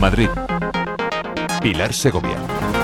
Madrid. Pilar Segovia.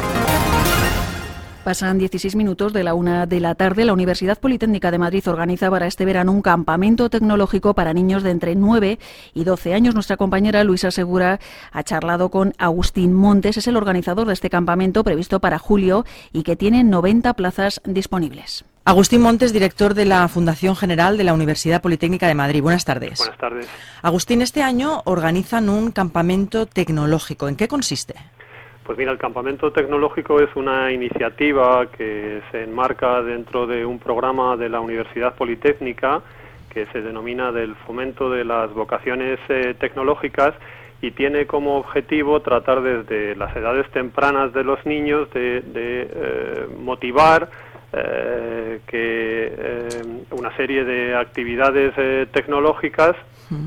Pasan 16 minutos de la 1 de la tarde. La Universidad Politécnica de Madrid organiza para este verano un campamento tecnológico para niños de entre 9 y 12 años. Nuestra compañera Luisa Segura ha charlado con Agustín Montes. Es el organizador de este campamento previsto para julio y que tiene 90 plazas disponibles. Agustín Montes, director de la Fundación General de la Universidad Politécnica de Madrid. Buenas tardes. Buenas tardes. Agustín, este año organizan un campamento tecnológico. ¿En qué consiste? Pues mira, el campamento tecnológico es una iniciativa que se enmarca dentro de un programa de la Universidad Politécnica que se denomina del fomento de las vocaciones tecnológicas y tiene como objetivo tratar desde las edades tempranas de los niños de motivar una serie de actividades tecnológicas,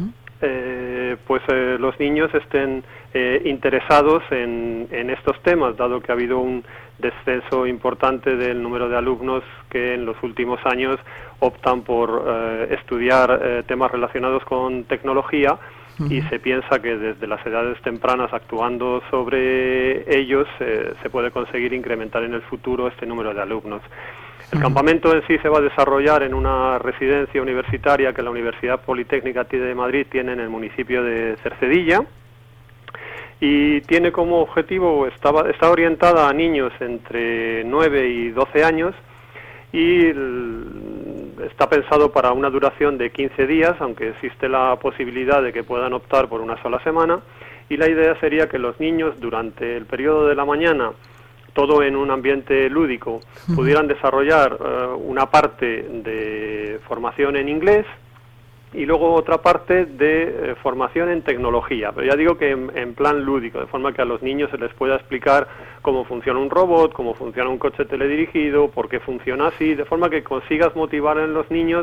los niños estén interesados en estos temas, dado que ha habido un descenso importante del número de alumnos que en los últimos años optan por estudiar temas relacionados con tecnología, y se piensa que desde las edades tempranas, actuando sobre ellos, se puede conseguir incrementar en el futuro este número de alumnos. El campamento en sí se va a desarrollar en una residencia universitaria que la Universidad Politécnica de Madrid tiene en el municipio de Cercedilla, y tiene como objetivo, está orientada a niños entre 9 y 12 años, y está pensado para una duración de 15 días, aunque existe la posibilidad de que puedan optar por una sola semana, y la idea sería que los niños durante el periodo de la mañana, todo en un ambiente lúdico, pudieran desarrollar una parte de formación en inglés y luego otra parte de formación en tecnología, pero ya digo que en plan lúdico, de forma que a los niños se les pueda explicar cómo funciona un robot, cómo funciona un coche teledirigido, por qué funciona así, de forma que consigas motivar en los niños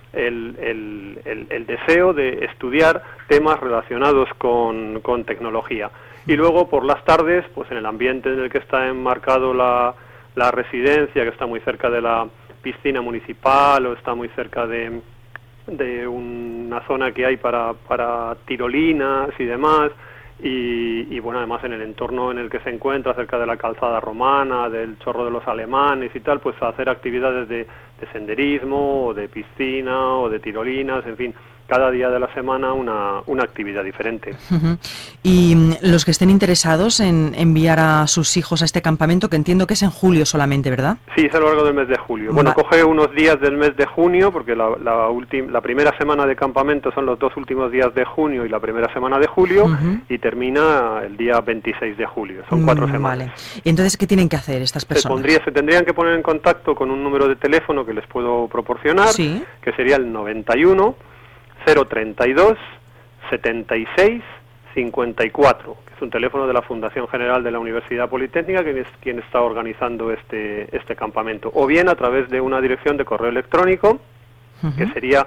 el deseo de estudiar temas relacionados con tecnología. Y luego por las tardes, pues en el ambiente en el que está enmarcado la residencia, que está muy cerca de la piscina municipal o está muy cerca de una zona que hay para tirolinas y demás, y bueno, además en el entorno en el que se encuentra, cerca de la calzada romana, del Chorro de los Alemanes y tal, pues hacer actividades de senderismo, o de piscina, o de tirolinas, en fin, cada día de la semana una actividad diferente. Y los que estén interesados en enviar a sus hijos a este campamento, que entiendo que es en julio solamente, ¿verdad? Sí, es a lo largo del mes de julio. Bueno, coge unos días del mes de junio, porque la primera semana de campamento son los 2 últimos días de junio y la primera semana de julio, y termina el día 26 de julio. Son 4 semanas. Vale. ¿Y entonces qué tienen que hacer estas personas? Se tendrían que poner en contacto con un número de teléfono que les puedo proporcionar, ¿sí?, que sería el 91 032 76 54, que es un teléfono de la Fundación General de la Universidad Politécnica, que es quien está organizando este campamento, o bien a través de una dirección de correo electrónico, que sería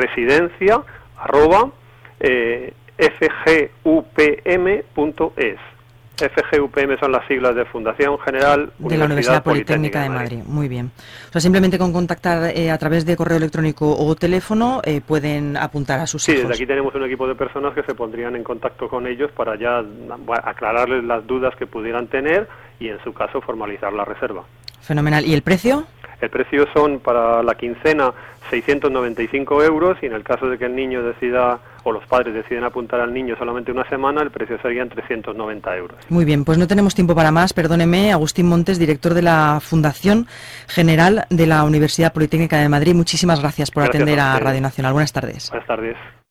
residencia@fgupm.es. FGUPM son las siglas de Fundación General de la Universidad Politécnica de Madrid. Muy bien. O sea, simplemente con contactar a través de correo electrónico o teléfono pueden apuntar a sus hijos. Sí, desde aquí tenemos un equipo de personas que se pondrían en contacto con ellos para ya aclararles las dudas que pudieran tener y, en su caso, formalizar la reserva. Fenomenal. ¿Y el precio? El precio son, para la quincena, 695 euros, y en el caso de que el niño decida, o los padres deciden apuntar al niño solamente una semana, el precio serían 390 euros. Muy bien, pues no tenemos tiempo para más. Perdóneme, Agustín Montes, director de la Fundación General de la Universidad Politécnica de Madrid. Muchísimas gracias por atender a Radio Nacional. Buenas tardes. Buenas tardes.